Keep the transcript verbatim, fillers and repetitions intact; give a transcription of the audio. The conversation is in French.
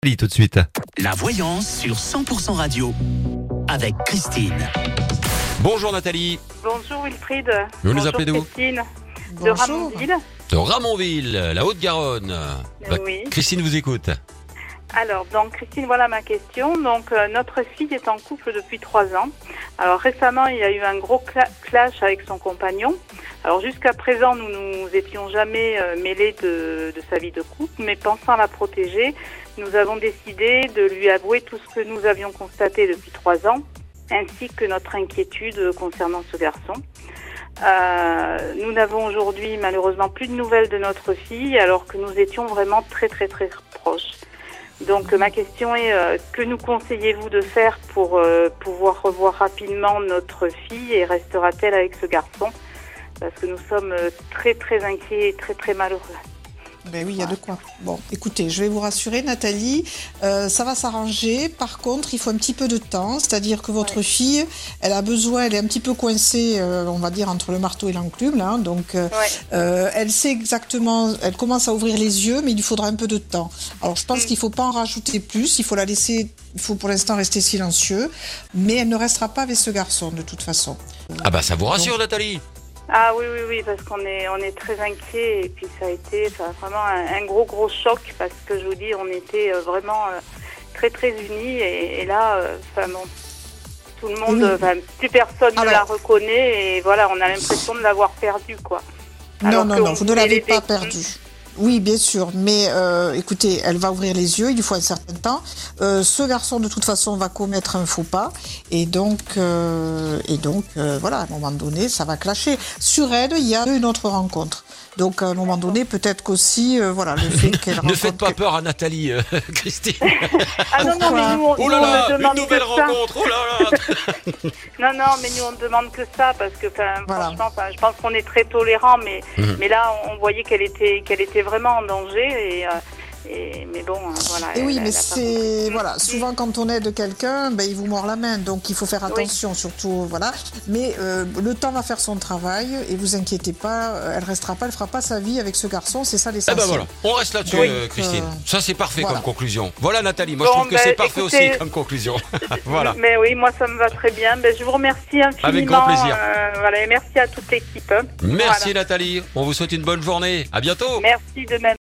Tout de suite. La voyance sur cent pour cent radio avec Christine. Bonjour Nathalie. Bonjour Wilfried. Vous nous Bonjour appelez d'où? Christine. Bonjour. De Ramonville. De Ramonville, la Haute-Garonne. Bah, Oui. Christine vous écoute. Alors, donc Christine, voilà ma question. Donc, euh, notre fille est en couple depuis trois ans. Alors, récemment, il y a eu un gros cla- clash avec son compagnon. Alors, jusqu'à présent, nous nous étions jamais euh, mêlés de, de sa vie de couple, mais pensant la protéger, nous avons décidé de lui avouer tout ce que nous avions constaté depuis trois ans, ainsi que notre inquiétude concernant ce garçon. Euh, nous n'avons aujourd'hui malheureusement plus de nouvelles de notre fille, alors que nous étions vraiment très très très proches. Donc ma question est, euh, que nous conseillez-vous de faire pour euh, pouvoir revoir rapidement notre fille et restera-t-elle avec ce garçon? Parce que nous sommes euh, très très inquiets et très très malheureux. Ben oui, il y a de quoi. Bon, écoutez, je vais vous rassurer, Nathalie, euh, ça va s'arranger. Par contre, il faut un petit peu de temps, c'est-à-dire que votre Ouais. fille, elle a besoin, elle est un petit peu coincée, euh, on va dire, entre le marteau et l'enclume, là. Donc, euh, Ouais. euh, elle sait exactement, elle commence à ouvrir les yeux, mais il lui faudra un peu de temps. Alors, je pense Mm. qu'il faut pas en rajouter plus, il faut la laisser, il faut pour l'instant rester silencieux, mais elle ne restera pas avec ce garçon, de toute façon. Ah bah ça vous rassure Nathalie. Ah oui, oui, oui, parce qu'on est, on est très inquiets et puis ça a été enfin, vraiment un, un gros, gros choc parce que je vous dis, on était euh, vraiment euh, très, très unis et, et là, euh, enfin, bon, tout le monde, Oui. enfin, plus personne ne Alors- la reconnaît et voilà, on a l'impression de l'avoir perdue, quoi. Non, Alors non, qu'on non, vous ne voulait l'avez l'aider. pas perdue. Oui, bien sûr, mais euh, écoutez, elle va ouvrir les yeux, il lui faut un certain temps. Euh, ce garçon, de toute façon, va commettre un faux pas, et donc, euh, et donc, euh, voilà, à un moment donné, ça va clasher. Sur elle, il y a une autre rencontre. Donc, à un moment donné, peut-être qu'aussi, euh, voilà, le fait qu'elle Ne rencontre... faites pas peur à Nathalie, euh, Christine. Ah non, non, Pourquoi mais nous, on, Oh nous, là on là, ne une demande nouvelle que ça. rencontre. Oh là là. Non, non, mais nous, on ne demande que ça parce que, enfin, Voilà. franchement, enfin, je pense qu'on est très tolérants, mais, Mhm. mais là, on voyait qu'elle était, qu'elle était vraiment en danger et, euh, et mais bon, euh, voilà. Et elle- oui, elle mais a pas c'est compris. voilà, souvent quand on aide quelqu'un, ben il vous mord la main, donc il faut faire Oui. attention, surtout voilà. Mais euh, le temps va faire son travail et vous inquiétez pas, euh, elle restera pas, elle fera pas sa vie avec ce garçon, c'est ça Eh l'essentiel. ben voilà, on reste là-dessus Donc, euh, Christine. euh, Ça c'est parfait voilà. comme conclusion. Voilà Nathalie, moi Bon, je trouve que ben, c'est parfait écoutez- aussi comme conclusion. Voilà. Mais oui, moi, ça me va très bien. Ben, je vous remercie infiniment. Avec grand plaisir. euh, voilà, et merci à toute l'équipe. hein. Merci Voilà. Nathalie, on vous souhaite une bonne journée. À bientôt. Merci de même.